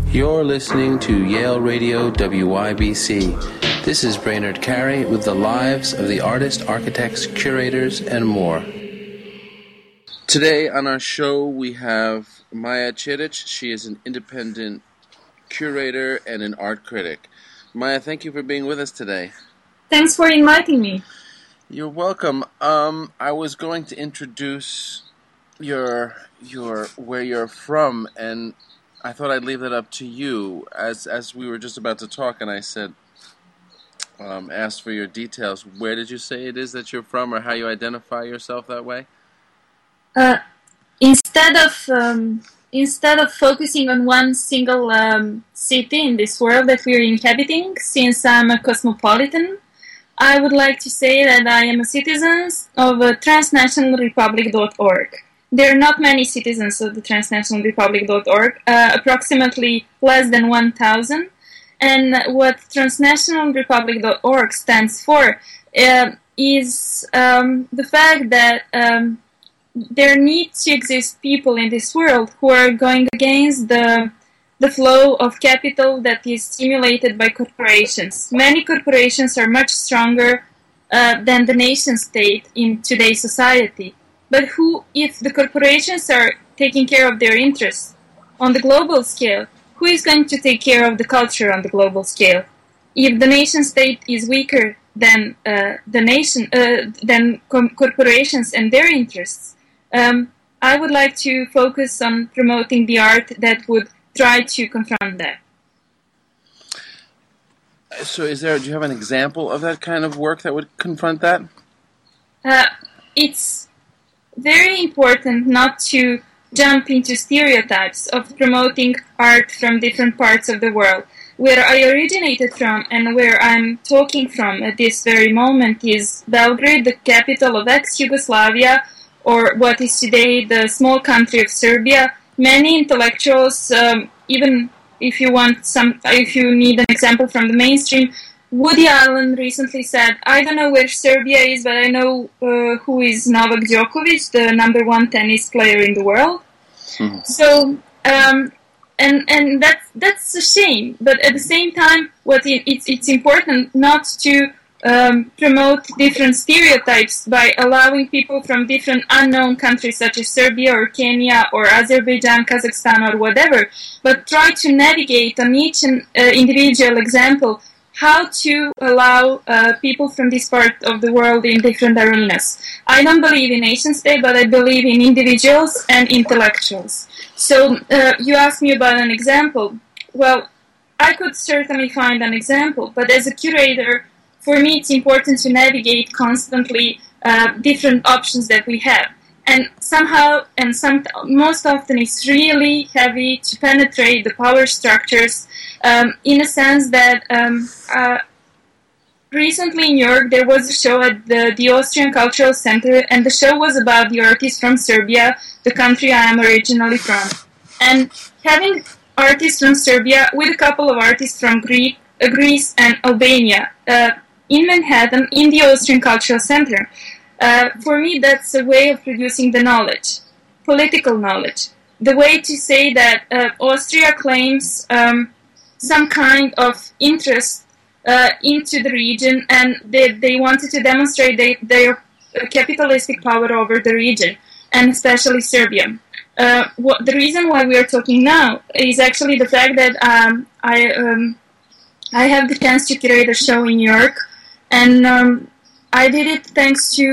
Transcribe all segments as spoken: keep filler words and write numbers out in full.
You're listening to Yale Radio W Y B C. This is Brainerd Carey with the lives of the artists, architects, curators, and more. Today on our show we have Maja Čirić. She is an independent curator and an art critic. Maja, thank you for being with us today. Thanks for inviting me. You're welcome. Um, I was going to introduce your your where you're from, and I thought I'd leave that up to you. As as we were just about to talk, and I said, um, asked for your details. Where did you say it is that you're from, or how you identify yourself that way? Uh, instead of um, instead of focusing on one single um, city in this world that we're inhabiting, since I'm a cosmopolitan, I would like to say that I am a citizen of uh, transnational republic dot org. There are not many citizens of the transnational republic dot org, uh, approximately less than one thousand. And what transnational republic dot org stands for uh, is um, the fact that um, there need to exist people in this world who are going against the the flow of capital that is stimulated by corporations. Many corporations are much stronger uh, than the nation state in today's society. But who, if the corporations are taking care of their interests on the global scale, who is going to take care of the culture on the global scale? If the nation state is weaker than uh, the nation, uh, than com- corporations and their interests, um, I would like to focus on promoting the art that would try to confront that. So, is there? Do you have an example of that kind of work that would confront that? Uh, it's very important not to jump into stereotypes of promoting art from different parts of the world. Where I originated from and where I'm talking from at this very moment is Belgrade, the capital of ex-Yugoslavia, or what is today the small country of Serbia. Many intellectuals, um, even if you want some, if you need an example from the mainstream, Woody Allen recently said, I don't know where Serbia is, but I know uh, who is Novak Djokovic, the number one tennis player in the world. Mm-hmm. So, um, and and that's that's a shame. But at the same time, what it, it's it's important not to um, promote different stereotypes by allowing people from different unknown countries such as Serbia or Kenya or Azerbaijan, Kazakhstan or whatever, but try to navigate on each uh, individual example how to allow uh, people from this part of the world in different arenas. I don't believe in nation state, but I believe in individuals and intellectuals. So uh, you asked me about an example. Well, I could certainly find an example, but as a curator, for me it's important to navigate constantly uh, different options that we have. And somehow, and some, most often, it's really heavy to penetrate the power structures um, in a sense that um, uh, recently in New York there was a show at the, the Austrian Cultural Center, and the show was about the artists from Serbia, the country I am originally from. And having artists from Serbia with a couple of artists from Greek, uh, Greece and Albania uh, in Manhattan in the Austrian Cultural Center, Uh, for me, that's a way of producing the knowledge, political knowledge. The way to say that uh, Austria claims um, some kind of interest uh, into the region, and they, they wanted to demonstrate they, their uh, capitalistic power over the region, and especially Serbia. Uh, what, the reason why we are talking now is actually the fact that um, I um, I have the chance to curate a show in New York, and um, I did it thanks to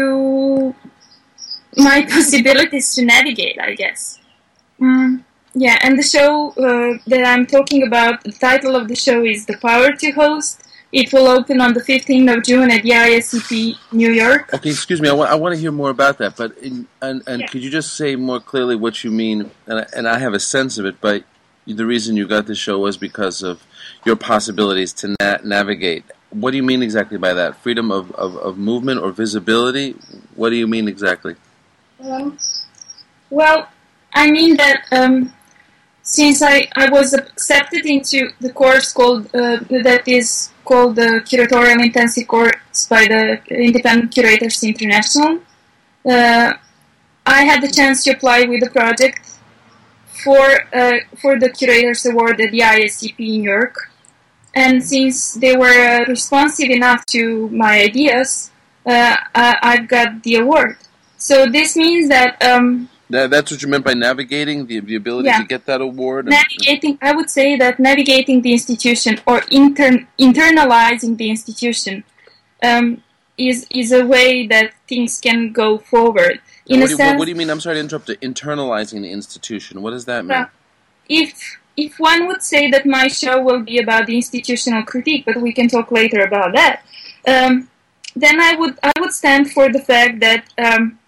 my possibilities to navigate, I guess. Mm, yeah, and the show uh, that I'm talking about, the title of the show is The Power to Host. It will open on the fifteenth of June at the I S C P New York. Okay, excuse me, I want, I want to hear more about that, but in, and, and yeah. Could you just say more clearly what you mean, and I, and I have a sense of it, but the reason you got this show was because of your possibilities to na- navigate. What do you mean exactly by that? Freedom of, of, of movement or visibility? What do you mean exactly? Um, well, I mean that um, since I, I was accepted into the course called uh, that is called the Curatorial Intensive Course by the Independent Curators International, uh, I had the chance to apply with the project for uh, for the Curators Award at the I S C P in New York. And since they were uh, responsive enough to my ideas, uh, I, I've got the award. So this means that... Um, that that's what you meant by navigating, the, the ability yeah. to get that award? Navigating, I would say that navigating the institution or inter- internalizing the institution um, is is a way that things can go forward. In what, a do you, sense, what do you mean? I'm sorry to interrupt. Internalizing the institution. What does that mean? Uh, if if one would say that my show will be about the institutional critique, but we can talk later about that, um, then I would I would stand for the fact that um,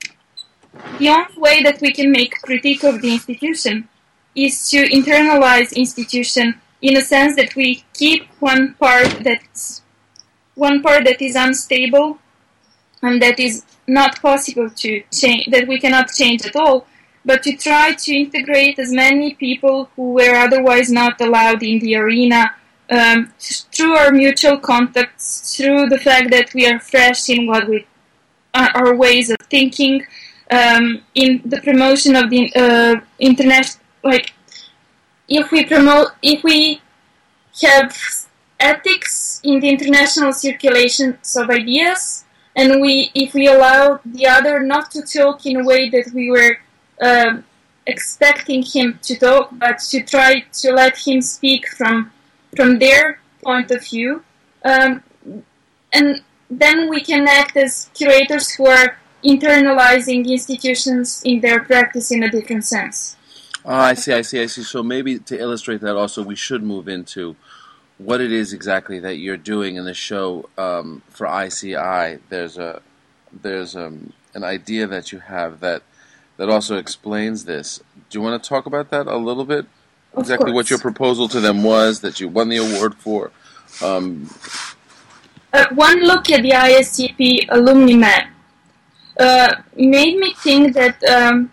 the only way that we can make critique of the institution is to internalize institution in a sense that we keep one part that's one part that is unstable and that is not possible to change, that we cannot change at all, but to try to integrate as many people who were otherwise not allowed in the arena um, through our mutual contacts, through the fact that we are fresh in what we uh, our ways of thinking, um, in the promotion of the uh, international, like if we promote, if we have ethics in the international circulations of ideas, and we, if we allow the other not to talk in a way that we were uh, expecting him to talk, but to try to let him speak from from their point of view, um, and then we can act as curators who are internalizing institutions in their practice in a different sense. Oh, I see, I see, I see. So maybe to illustrate that also, we should move into what it is exactly that you're doing in the show um, for I C I. There's a there's um, an idea that you have that that also explains this. Do you want to talk about that a little bit? Of exactly course. What your proposal to them was that you won the award for. Um, uh, one look at the I S C P alumni map uh, made me think that um,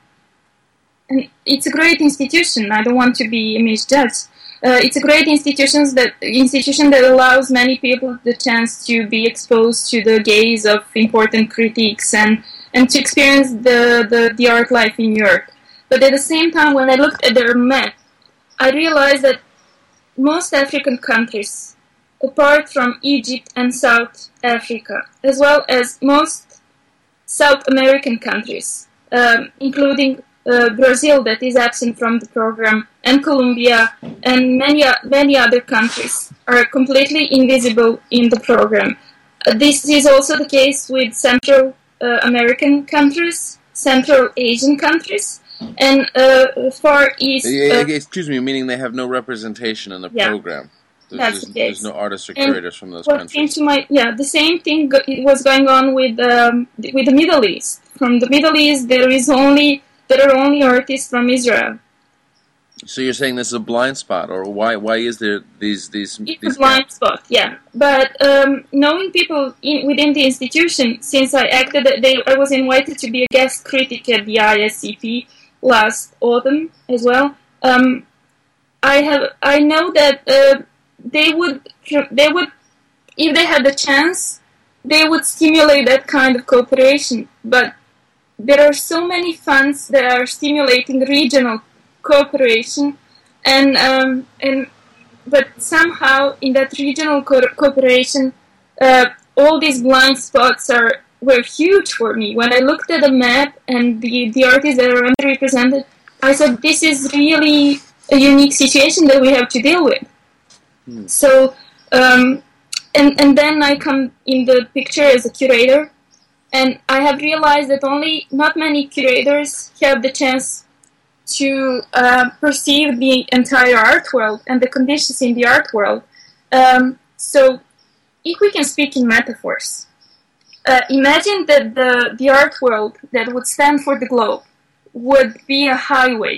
it's a great institution. I don't want to be misjudged. Uh, it's a great institution that institution that allows many people the chance to be exposed to the gaze of important critiques and, and to experience the, the, the art life in New York. But at the same time, when I looked at their map, I realized that most African countries, apart from Egypt and South Africa, as well as most South American countries, um, including Uh, Brazil, that is absent from the program, and Colombia, and many many other countries are completely invisible in the program. Uh, this is also the case with Central uh, American countries, Central Asian countries, and uh, Far East. Uh, excuse me, meaning they have no representation in the yeah, program. There's, that's there's, the case. There's no artists or and curators from those what countries. Came to my, yeah, the same thing go- was going on with um, with the Middle East. From the Middle East, there is only There are only artists from Israel. So you're saying this is a blind spot, or why? Why is there these these? It's these a blind gaps? spot, yeah. But um, knowing people in, within the institution, since I acted, they, I was invited to be a guest critic at the I S C P last autumn as well. Um, I have, I know that uh, they would, they would, if they had the chance, they would stimulate that kind of cooperation, but there are so many funds that are stimulating regional cooperation, and um, and but somehow in that regional co- cooperation, uh, all these blind spots are were huge for me. When I looked at the map and the, the artists that are underrepresented, I said, this is really a unique situation that we have to deal with. Hmm. So, um, and and then I come in the picture as a curator. And I have realized that only not many curators have the chance to uh, perceive the entire art world and the conditions in the art world. Um, so, if we can speak in metaphors, uh, imagine that the, the art world that would stand for the globe would be a highway.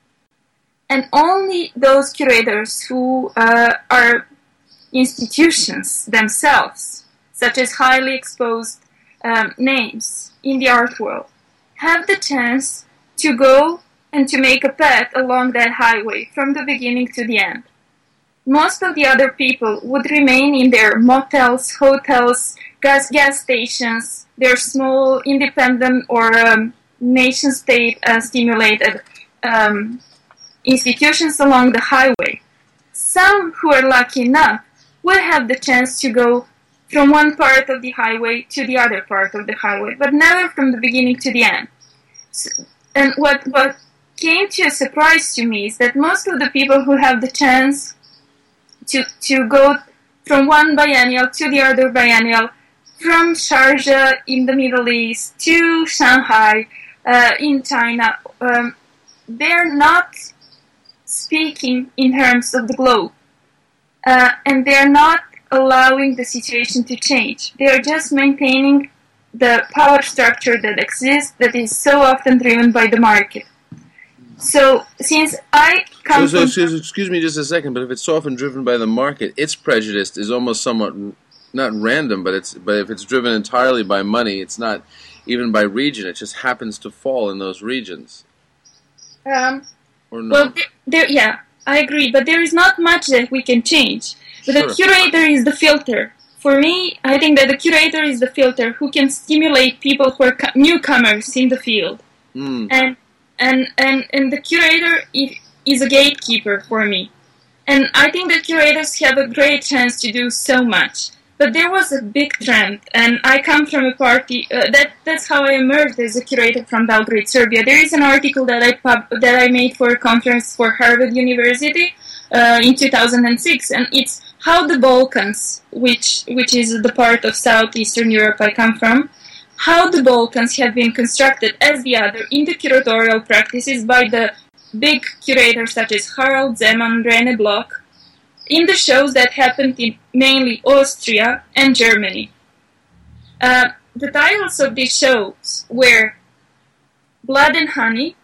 And only those curators who uh, are institutions themselves, such as highly exposed Um, names in the art world, have the chance to go and to make a path along that highway from the beginning to the end. Most of the other people would remain in their motels, hotels, gas gas stations, their small independent or um, nation-state uh, stimulated um, institutions along the highway. Some who are lucky enough will have the chance to go from one part of the highway to the other part of the highway, but never from the beginning to the end. So, and what, what came to a surprise to me is that most of the people who have the chance to, to go from one biennial to the other biennial, from Sharjah in the Middle East to Shanghai uh, in China, um, they're not speaking in terms of the globe. Uh, and they're not allowing the situation to change. They are just maintaining the power structure that exists, that is so often driven by the market. So, since I come so, so, from... Excuse, excuse me just a second, but if it's so often driven by the market, its prejudice is almost somewhat, not random, but it's but if it's driven entirely by money, it's not even by region, it just happens to fall in those regions. Um, or no? Well, there, there, yeah, I agree, but there is not much that we can change. But Sure. the curator is the filter. For me, I think that the curator is the filter who can stimulate people who are co- newcomers in the field. Mm. And, and, and, and the curator is a gatekeeper for me. And I think that curators have a great chance to do so much. But there was a big trend, and I come from a party, uh, that that's how I emerged as a curator from Belgrade, Serbia. There is an article that I pub- that I made for a conference for Harvard University uh, in two thousand six, and it's how the Balkans, which which is the part of Southeastern Europe I come from, how the Balkans have been constructed as the other in the curatorial practices by the big curators such as Harald Zeman, Rene Bloch, in the shows that happened in mainly Austria and Germany. Uh, the titles of these shows were Blood and Honey,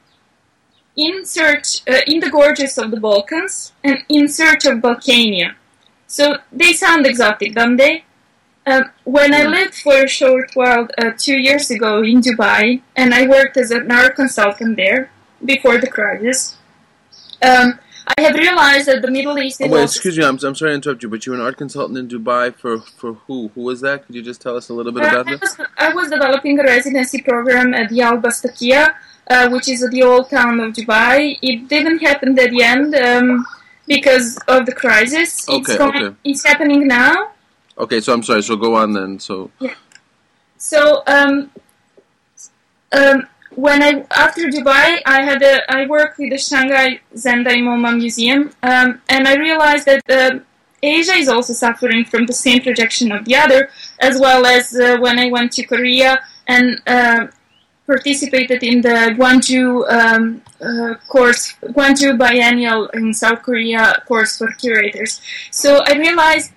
In Search, uh, in the Gorges of the Balkans, and In Search of Balkania. So they sound exotic, don't they? Uh, when I lived for a short while uh, two years ago in Dubai, and I worked as an art consultant there before the crisis, um, I have realized that the Middle East is Oh, wait, also... excuse me, I'm, I'm sorry to interrupt you, but you were an art consultant in Dubai for, for who? Who was that? Could you just tell us a little bit Uh, about I, that? was, I was developing a residency program at the Al Bastakia, uh, which is the old town of Dubai. It didn't happen at the end um, because of the crisis. Okay, it's going, okay. It's happening now. Okay, so I'm sorry, so go on then. So, Yeah. So, um, um, when I after Dubai, I had a I worked with the Shanghai Zendai MoMA Museum, um, and I realized that uh, Asia is also suffering from the same projection of the other, as well as uh, when I went to Korea and uh, participated in the Gwangju um, uh, course, Gwangju Biennial in South Korea course for curators. So I realized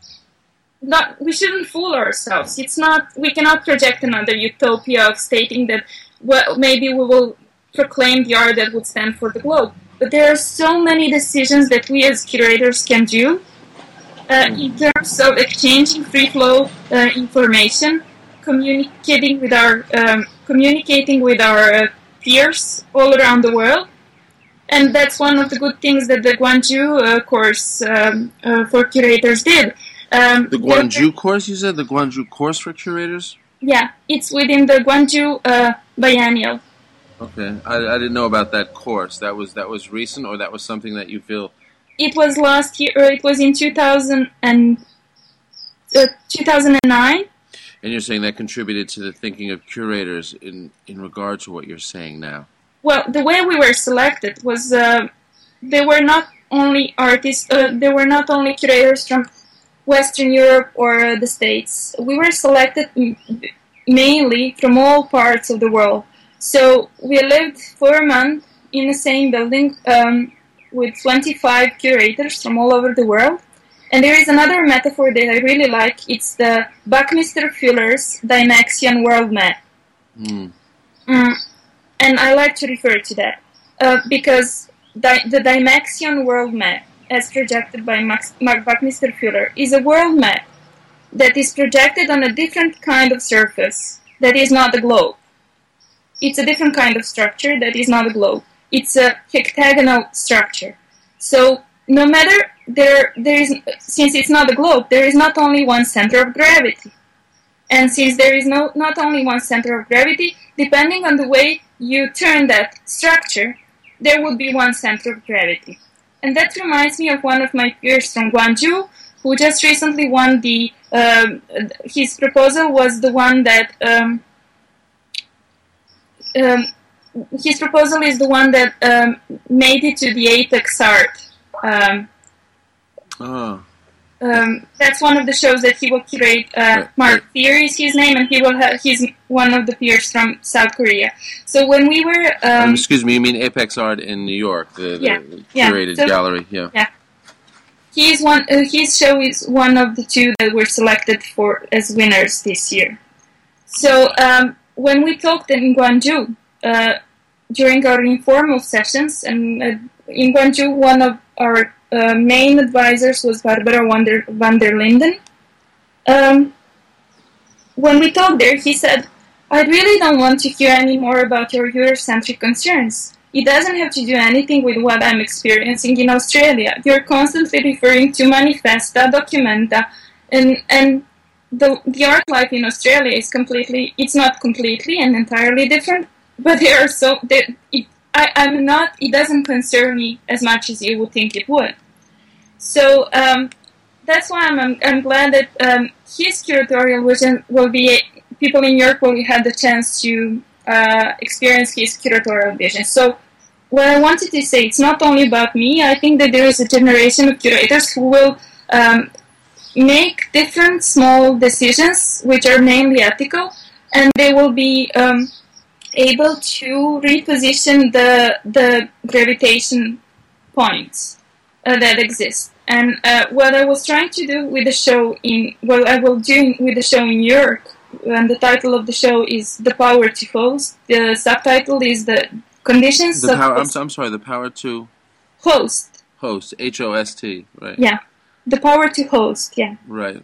not we shouldn't fool ourselves. It's not we cannot project another utopia of stating that well maybe we will proclaim the art that would stand for the globe. But there are so many decisions that we as curators can do uh, in terms of exchanging free flow uh, information, communicating with our um, communicating with our uh, peers all around the world. And that's one of the good things that the Gwangju uh, course um, uh, for curators did. Um, the Gwangju course, you said? The Gwangju course for curators? Yeah, it's within the Gwangju uh, Biennial. Okay, I, I didn't know about that course. That was that was recent, or that was something that you feel... It was last year, or it was in two thousand and, uh, two thousand nine. And you're saying that contributed to the thinking of curators in, in regard to what you're saying now? Well, the way we were selected was uh, there were not only artists, uh, there were not only curators from Western Europe or uh, the States. We were selected m- mainly from all parts of the world. So we lived for a month in the same building um, with twenty-five curators from all over the world. And there is another metaphor that I really like. It's the Buckminster Fuller's Dymaxion World Map. Mm. Mm, and I like to refer to that uh, because di- the Dymaxion World Map, as projected by Max- Mark Buckminster Fuller, is a world map that is projected on a different kind of surface that is not a globe. It's a different kind of structure that is not a globe. It's a hectagonal structure. So no matter there, there is, since it's not a globe, there is not only one center of gravity. And since there is no not only one center of gravity, depending on the way you turn that structure, there would be one center of gravity. And that reminds me of one of my peers from Gwangju, who just recently won the, um, his proposal was the one that, um, um, his proposal is the one that um, made it to the Apex Art. Um, oh. Um, that's one of the shows that he will curate. Uh, right, Mark right. Thier is his name, and he will have. He's one of the peers from South Korea. So when we were, um, um, excuse me, you mean Apex Art in New York, the, the yeah, curated yeah. So, gallery? Yeah. Yeah. He's one. Uh, his show is one of the two that were selected for as winners this year. So um, when we talked in Gwangju uh, during our informal sessions, and uh, in Gwangju, one of our Uh, main advisors was Barbara van der, van der Linden. Um, when we talked there, he said, I really don't want to hear any more about your Eurocentric concerns. It doesn't have to do anything with what I'm experiencing in Australia. You're constantly referring to Manifesta, Documenta, and, and the, the art life in Australia is completely, it's not completely and entirely different, but there are so, there, it, I, I'm not, it doesn't concern me as much as you would think it would. So um, that's why I'm, I'm, I'm glad that um, his curatorial vision will be, people in Europe will have the chance to uh, experience his curatorial vision. So what I wanted to say, it's not only about me, I think that there is a generation of curators who will um, make different small decisions, which are mainly ethical, and they will be um, able to reposition the the gravitation points uh, that exist. And uh, what I was trying to do with the show in, well, I will do with the show in New York, and the title of the show is The Power to Host. The subtitle is The Conditions the power, of... I'm, I'm sorry, The Power to... Host. Host, H O S T, right. Yeah, The Power to Host, yeah. Right.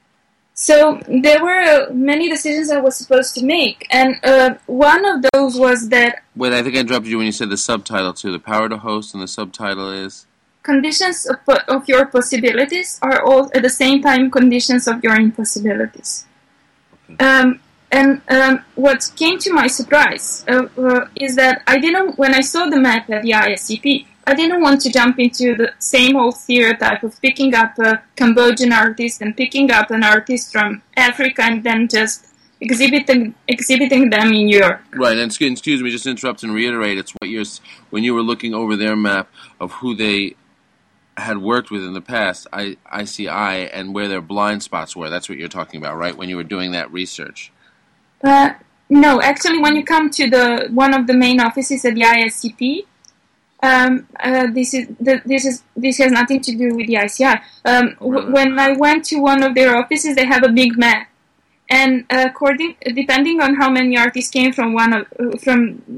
So there were uh, many decisions I was supposed to make, and uh, one of those was that... Wait, I think I interrupted you when you said the subtitle too. The Power to Host, and the subtitle is... Conditions of, of your possibilities are all at the same time conditions of your impossibilities. Okay. Um, and um, what came to my surprise uh, uh, is that I didn't, when I saw the map at the I S C P, I didn't want to jump into the same old stereotype of picking up a Cambodian artist and picking up an artist from Africa and then just exhibiting exhibiting them in Europe. Right, and excuse, excuse me, just interrupt and reiterate, it's what you're, when you were looking over their map of who they had worked with in the past, I, I C I, and where their blind spots were. That's what you're talking about, right? When you were doing that research. Uh, no, actually, when you come to the one of the main offices at the I S C P, um, uh, this is the, this is this has nothing to do with the I C I. Um, w- when I went to one of their offices, they have a big map, and uh, according depending on how many artists came from one of uh, from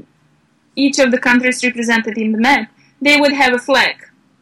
each of the countries represented in the map, they would have a flag.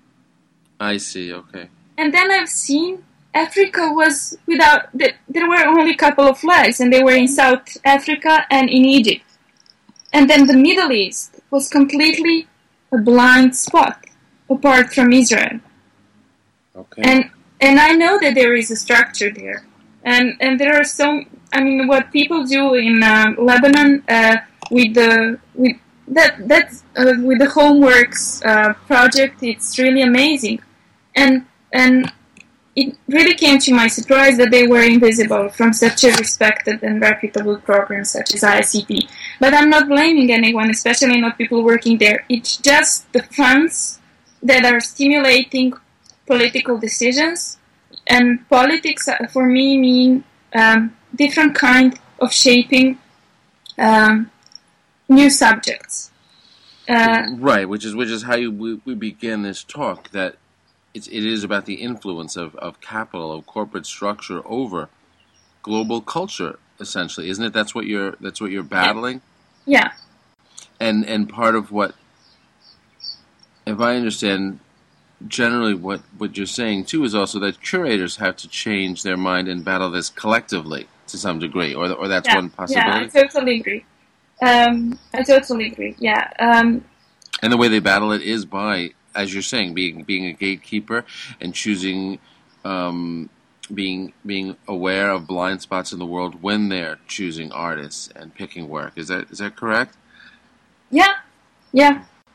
I see, okay. And then I've seen Africa was without, there were only a couple of flags, and they were in South Africa and in Egypt. And then the Middle East was completely a blind spot, apart from Israel. Okay. And and I know that there is a structure there. And and there are some, I mean, what people do in uh, Lebanon uh, with the, with that, that's, uh, with the Homeworks uh, project, it's really amazing. And and it really came to my surprise that they were invisible from such a respected and reputable program such as I S C P. But I'm not blaming anyone, especially not people working there. It's just the funds that are stimulating political decisions. And politics, for me, mean um, different kind of shaping um, new subjects. Uh, right, which is which is how you, we, we began this talk, that It's, it is about the influence of, of capital, of corporate structure over global culture, essentially, isn't it? That's what you're that's what you're battling. Yeah. And and part of what, if I understand, generally what, what you're saying too is also that curators have to change their mind and battle this collectively to some degree, or or that's yeah. one possibility. Yeah, I totally agree. Um, I totally agree. Yeah. Um, and the way they battle it is by, as you're saying, being being a gatekeeper and choosing, um, being being aware of blind spots in the world when they're choosing artists and picking work. Is that is that correct? Yeah, yeah.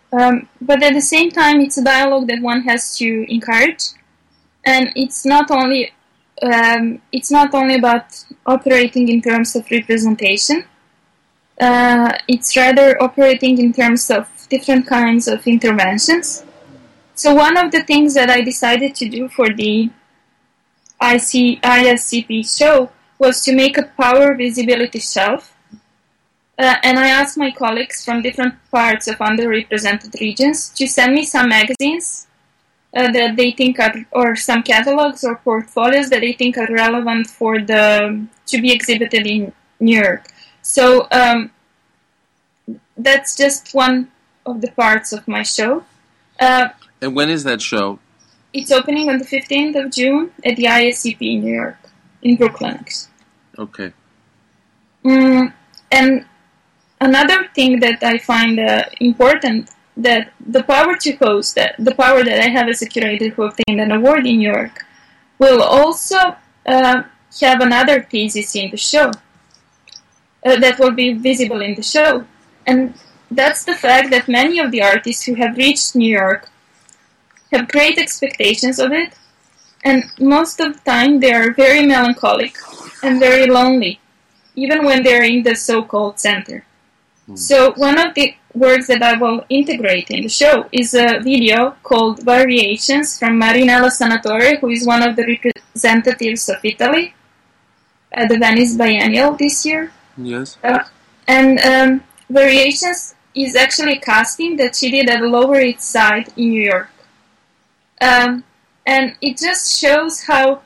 Um, but at the same time, it's a dialogue that one has to encourage, and it's not only um, it's not only about operating in terms of representation. Uh, it's rather operating in terms of different kinds of interventions. So one of the things that I decided to do for the I C, I S C P show was to make a power visibility shelf. Uh, and I asked my colleagues from different parts of underrepresented regions to send me some magazines uh, that they think are, or some catalogs or portfolios that they think are relevant for the, to be exhibited in New York. So um, that's just one of the parts of my show. Uh, and when is that show? It's opening on the fifteenth of June at the I S C P in New York, in Brooklyn. Okay. Mm, and another thing that I find uh, important, that the power to host, that the power that I have as a curator who obtained an award in New York, will also uh, have another thesis in the show uh, that will be visible in the show. And that's the fact that many of the artists who have reached New York have great expectations of it, and most of the time they are very melancholic and very lonely, even when they're in the so-called center. Mm. So one of the works that I will integrate in the show is a video called Variations from Marinella Sanatore, who is one of the representatives of Italy at the Venice Biennial this year. Yes. Uh, and um, Variations is actually a casting that she did at the Lower East Side in New York. Um, and it just shows how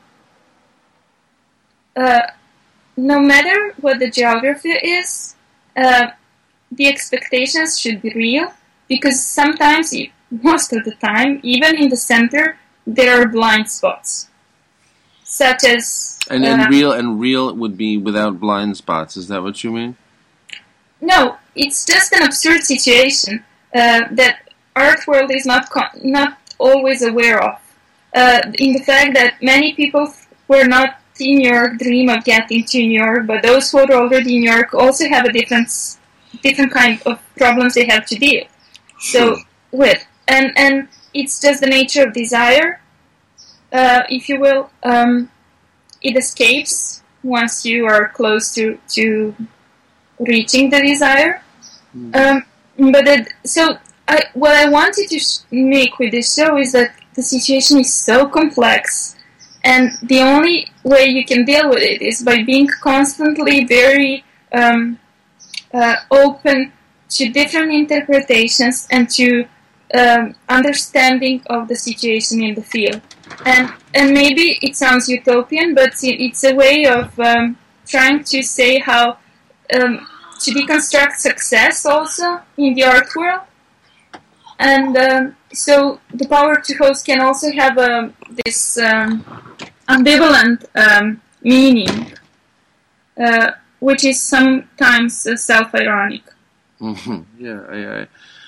uh, no matter what the geography is, uh, the expectations should be real, because sometimes, most of the time, even in the center, there are blind spots, such as... And, uh, and real and real would be without blind spots, is that what you mean? No, it's just an absurd situation uh, that art world is not con- not always aware of. Uh, in the fact that many people who are not in New York dream of getting to New York, but those who are already in New York also have a different different kind of problems they have to deal so with. And and it's just the nature of desire, uh, if you will. Um, it escapes once you are close to to reaching the desire. Mm. Um, but it, so. I, what I wanted to sh- make with this show is that the situation is so complex, and the only way you can deal with it is by being constantly very um, uh, open to different interpretations and to um, understanding of the situation in the field. And and maybe it sounds utopian, but it's a way of um, trying to say how um, to deconstruct success also in the art world. And um, so the power to host can also have um, this um, ambivalent um, meaning, uh, which is sometimes uh, self-ironic. Mm-hmm. Yeah, I, I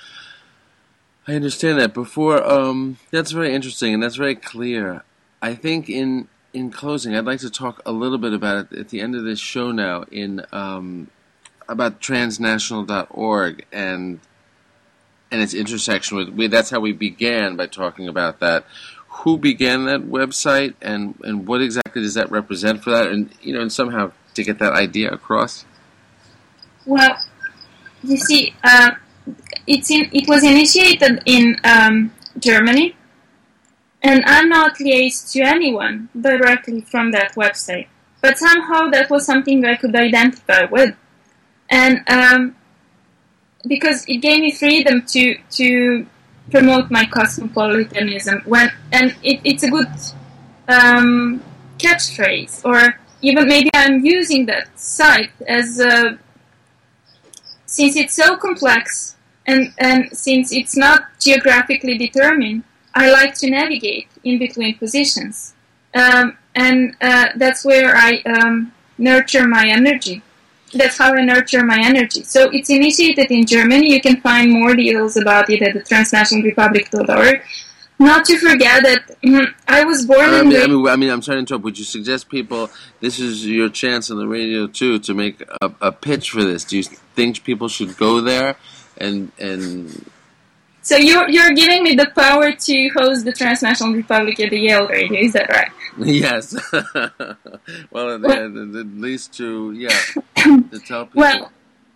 I understand that. Before, um, that's very interesting and that's very clear. I think in in closing, I'd like to talk a little bit about it at the end of this show now in um, about transnational dot org and. And its intersection with, with, that's how we began, by talking about that. Who began that website, and, and what exactly does that represent for that? And, you know, and somehow to get that idea across? Well, you see, uh, it's in, it was initiated in um, Germany, and I'm not liaised to anyone directly from that website. But somehow that was something I could identify with. And, um, because it gave me freedom to to promote my cosmopolitanism, when and it, it's a good um, catchphrase, or even maybe I'm using that site as a, since it's so complex and and since it's not geographically determined, I like to navigate in between positions, um, and uh, that's where I um, nurture my energy. That's how I nurture my energy. So it's initiated in Germany. You can find more details about it at the transnational republic dot org. Not to forget that mm, I was born I in... mean, I mean, I mean, I'm sorry to interrupt. Would you suggest people, this is your chance on the radio, too, to make a, a pitch for this? Do you think people should go there and and So you're you're giving me the power to host the Transnational Republic at the Yale Radio, is that right? Yes. well, at, well, at least to yeah to tell people. Well,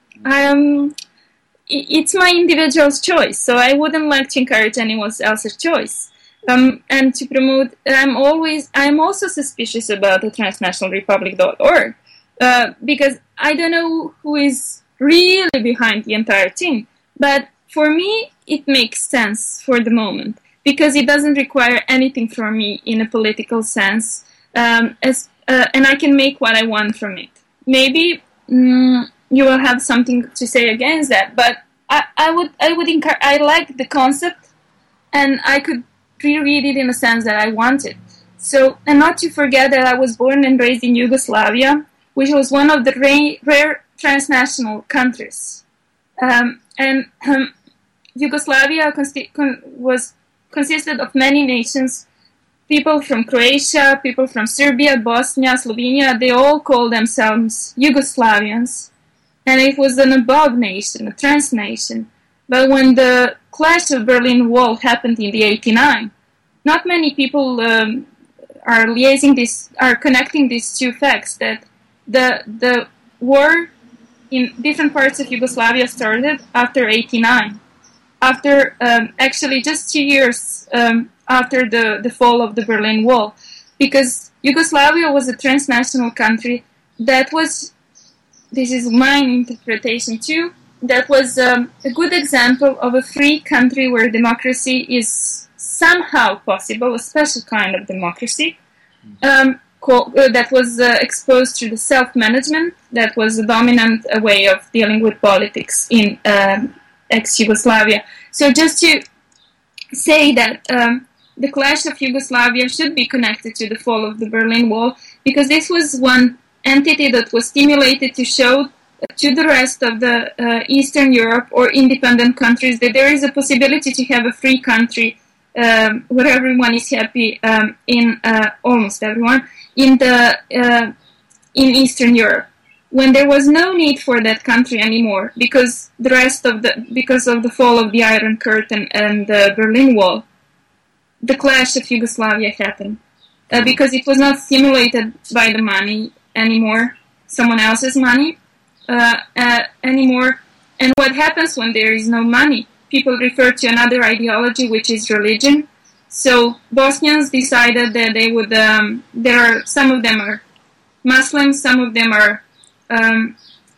um, it's my individual's choice, so I wouldn't like to encourage anyone else's choice. Um, and to promote, I'm always I'm also suspicious about the transnational republic dot org uh, because I don't know who is really behind the entire thing, but for me, it makes sense for the moment because it doesn't require anything from me in a political sense, um, as uh, and I can make what I want from it. Maybe mm, you will have something to say against that, but I, I would I would encourage. I like the concept, and I could reread it in a sense that I wanted. So, and not to forget that I was born and raised in Yugoslavia, which was one of the ra- rare transnational countries, um, and. Um, Yugoslavia consti- con- was consisted of many nations, people from Croatia, people from Serbia, Bosnia, Slovenia. They all called themselves Yugoslavians, and it was an above nation, a trans nation. But when the clash of Berlin Wall happened in the eighty-nine, not many people um, are liaising this, are connecting these two facts that the the war in different parts of Yugoslavia started after eighty-nine. After um, actually just two years um, after the, the fall of the Berlin Wall, because Yugoslavia was a transnational country that was, this is my interpretation too, that was um, a good example of a free country where democracy is somehow possible, a special kind of democracy, um, co- uh, that was uh, exposed to the self-management, that was a dominant uh, way of dealing with politics in um, ex-Yugoslavia. So just to say that um, the clash of Yugoslavia should be connected to the fall of the Berlin Wall, because this was one entity that was stimulated to show to the rest of the uh, Eastern Europe or independent countries that there is a possibility to have a free country um, where everyone is happy um, in uh, almost everyone in the uh, in Eastern Europe, when there was no need for that country anymore because the rest of the because of the fall of the Iron Curtain and the Berlin Wall, the clash of Yugoslavia happened uh, because it was not stimulated by the money anymore, someone else's money uh, uh, anymore. And what happens when there is no money? People refer to another ideology, which is religion. So Bosnians decided that they would. Um, there are some of them are Muslims, some of them are Um,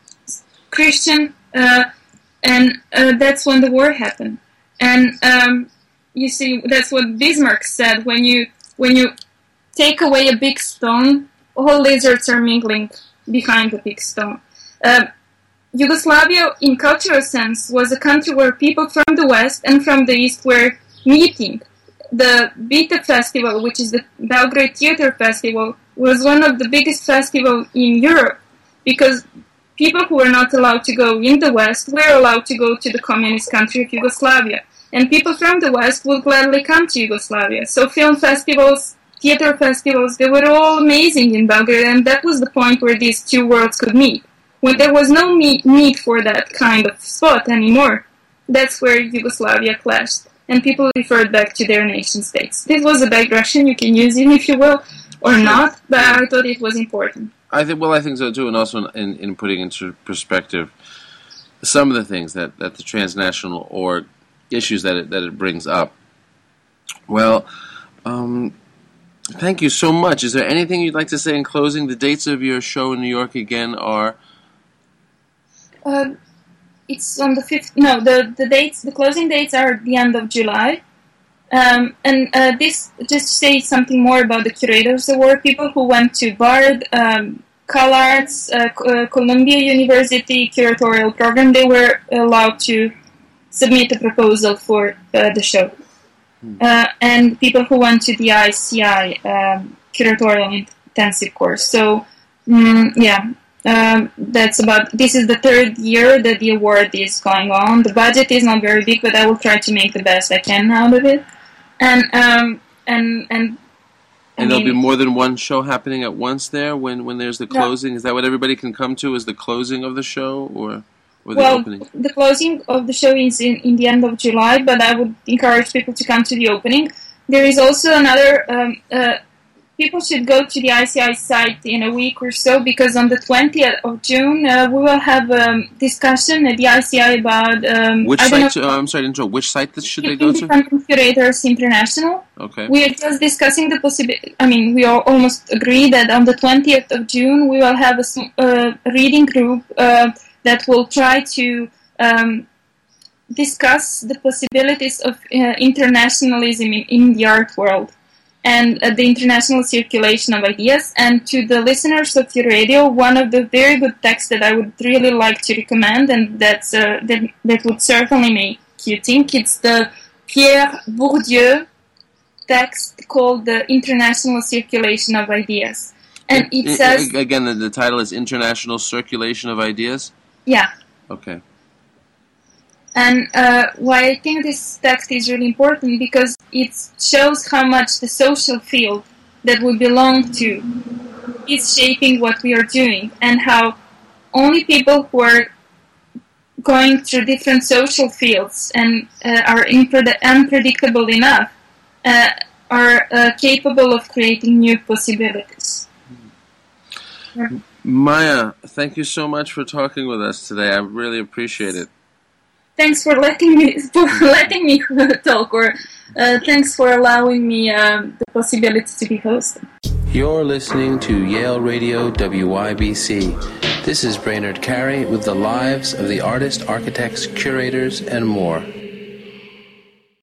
Christian, uh, and uh, that's when the war happened. And um, you see, that's what Bismarck said: when you when you take away a big stone, all lizards are mingling behind the big stone. Uh, Yugoslavia, in cultural sense, was a country where people from the West and from the East were meeting. The Bita Festival, which is the Belgrade Theater Festival, was one of the biggest festivals in Europe, because people who were not allowed to go in the West were allowed to go to the communist country of Yugoslavia. And people from the West would gladly come to Yugoslavia. So film festivals, theater festivals, they were all amazing in Belgrade, and that was the point where these two worlds could meet. When there was no me- need for that kind of spot anymore, that's where Yugoslavia clashed, and people referred back to their nation states. This was a digression, you can use it if you will, or not, but I thought it was important. I think well, I think so too, and also in, in putting into perspective some of the things that, that the transnational org issues that it that it brings up. Well, um, thank you so much. Is there anything you'd like to say in closing? The dates of your show in New York again are. Uh, it's on the fifth. No, the the dates. The closing dates are at the end of July. Um, and uh, this, just to say something more about the Curators Award, people who went to Bard, um, CalArts, uh, uh, Columbia University curatorial program, they were allowed to submit a proposal for uh, the show. Hmm. Uh, and people who went to the I C I um, curatorial intensive course. So, mm, yeah, um, that's about, this is the third year that the award is going on. The budget is not very big, but I will try to make the best I can out of it. And um and and I and there'll mean, be more than one show happening at once there when, when there's the closing. No. Is that what everybody can come to? Is the closing of the show, or Or the well, opening? The closing of the show is in, in the end of July, but I would encourage people to come to the opening. There is also another... Um, uh, people should go to the I C I site in a week or so, because on the twentieth of June, uh, we will have a um, discussion at the I C I about... Um, Which I site? know, Uh, I'm sorry to interrupt. Which site should they go to? Independent Curators International. Okay. We are just discussing the possibility... I mean, we all almost agree that on the twentieth of June, we will have a uh, reading group uh, that will try to um, discuss the possibilities of uh, internationalism in, in the art world, and uh, the international circulation of ideas. And to the listeners of your radio, one of the very good texts that I would really like to recommend, and that's, uh, that, that would certainly make you think, it's the Pierre Bourdieu text called The International Circulation of Ideas. And it, it says... Again, the, the title is International Circulation of Ideas? Yeah. Okay. And uh, why I think this text is really important, because it shows how much the social field that we belong to is shaping what we are doing, and how only people who are going through different social fields and uh, are impred- unpredictable enough uh, are uh, capable of creating new possibilities. Yeah. Maya, thank you so much for talking with us today. I really appreciate it. Thanks for letting me for letting me talk, or uh, thanks for allowing me um, the possibility to be hosted. You're listening to Yale Radio W Y B C. This is Brainerd Carey with the lives of the artists, architects, curators, and more.